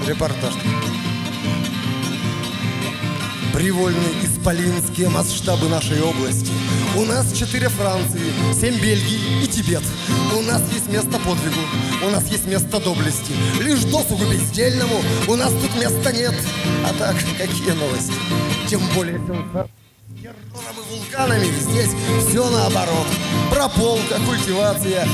Репортаж. Привольные исполинские масштабы нашей области. У нас 4 Франции, 7 Бельгий и Тибет. У нас есть место подвигу, у нас есть место доблести. Лишь досугу бездельному у нас тут места нет. А так, какие новости? Тем более сенсация. С террором и вулканами здесь все наоборот. Прополка, культивация,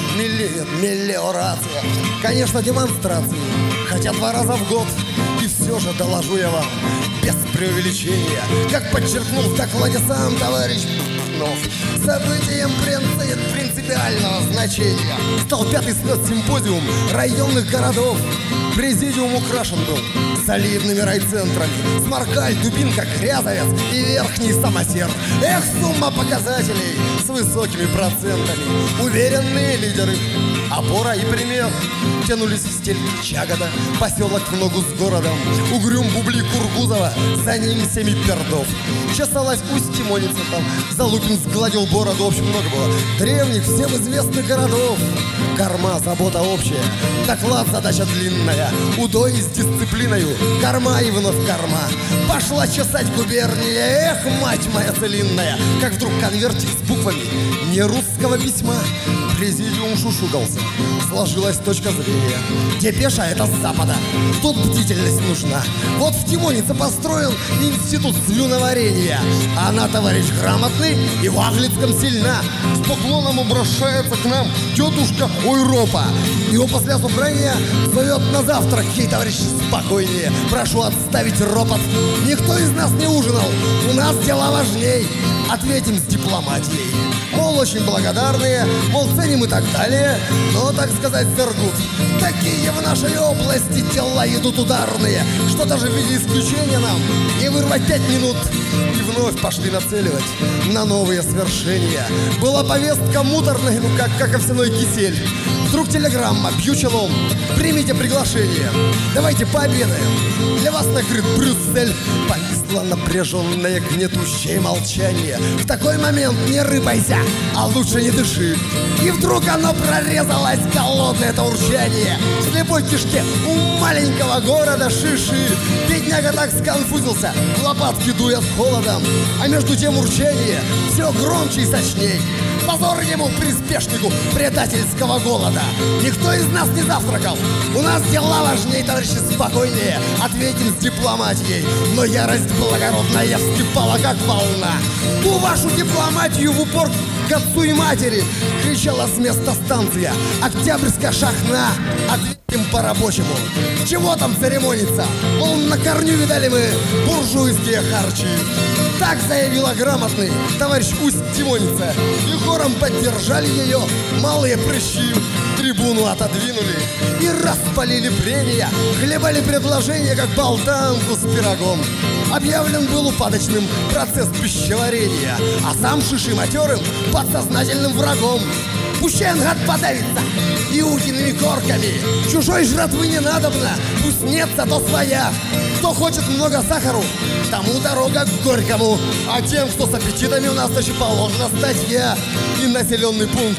мелиорация. Конечно, демонстрации, хотя 2 раза в год. И все же доложу я вам, без преувеличения, как подчеркнул в докладе сам товарищ Пахнов, событием принципиального значения стал 5-й симпозиум районных городов. Президиум украшен был солидными райцентрами: Сморкаль, Дубинка, Крязовец и Верхний Самосер. Эх, сумма показателей с высокими процентами. Уверенные лидеры, опора и пример. Тянулись в стельки Чагода, поселок в ногу с городом. Угрюм, Бубли, Кургузова, за ним Семипердов. Чесалась Усть-Тимоница там, Залупин сгладил бороду. В общем, много было древних, всем известных городов. Корма, забота общая, доклад, задача длинная. Удой с дисциплиною, корма и вновь корма. Пошла чесать губерния, эх, мать моя целинная. Как вдруг конвертик с буквами не русского письма. Президиум шушукался, сложилась точка зрения. Депеша это с запада, тут бдительность нужна. Вот в Тимонице построен институт слюноварения. Она, товарищ, грамотный и в Аглицком сильна. С поклоном обращается к нам тетушка Ойропа. Его после собрания зовет на завтрак. Ей, товарищи, спокойнее, прошу отставить ропот. Никто из нас не ужинал, у нас дела важней. Ответим с дипломатией. Мол, очень благодарные, мол, ценим и так далее. Но, так сказать, сергут. Такие в нашей области дела идут ударные, что даже в виде исключения нам не вырвать 5 минут. И вновь пошли нацеливать на новые свершения. Была повестка муторная, ну как овсяной кисель. Вдруг телеграмма, бью челом, примите приглашение, давайте пообедаем, для вас накрыт Брюссель. Повисло напряженное гнетущее молчание. В такой момент не рыпайся, а лучше не дыши. И вдруг оно прорезалось, голодное это урчание. В слепой кишке у маленького города Шиши. Бедняга так сконфузился, в лопатки дует холодом. А между тем урчание все громче и сочней. Позор ему, приспешнику предательского голода. Никто из нас не завтракал. У нас дела важнее, товарищи, спокойнее. Ответим с дипломатией. Но ярость благородная вскипала, как волна. Ту вашу дипломатию в упор к отцу и матери, кричала с места станция Октябрьская шахна. Ответим по-рабочему. Чего там церемониться? Мол, на корню видали мы буржуйские харчи. Так заявила грамотный товарищ Усть-Тимоница. И хором поддержали ее малые прыщи. Трибуну отодвинули и распалили прения. Хлебали предложения, как болтанку с пирогом. Объявлен был упадочным процесс пищеварения, а сам Шиши матерым подсознательным врагом. Пущай он, гад, подавится иудиными корками. Чужой жратвы не надобно, пусть нет, зато своя. Кто хочет много сахару, тому дорога к Горькому. А тем, кто с аппетитами, у нас еще положена статья. И населенный пункт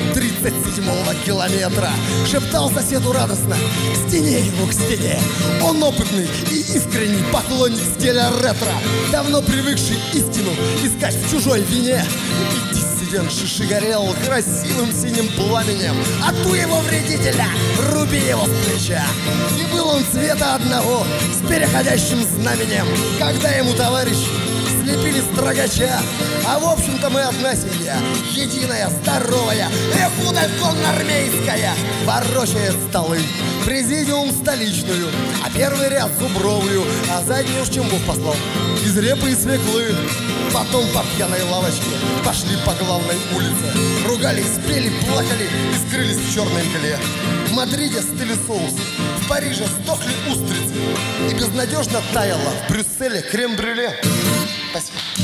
37-го километра. Шептал соседу радостно: к стене ему, к стене. Он опытный и искренний поклонник стиля ретро, давно привыкший истину искать в чужой вине. Диссидент Шиши горел красивым синим пламенем. А ту его вредителя, руби его с плеча. И был он цвета одного с переходящим знаменем, когда ему товарищ слепили строгача. А в общем-то мы одна семья, единая, здоровая, эх, удаль конноармейская, ворочает столы. Президиум столичную, а первый ряд зубровую, а задний уж чем Бог послал, из репы и свеклы. Потом по пьяной лавочке пошли по главной улице, ругались, пели, плакали и скрылись в черной мгле. В Мадриде стыли соус, в Париже сдохли устрицы, и безнадежно таяло в Брюсселе крем-брюле. Спасибо.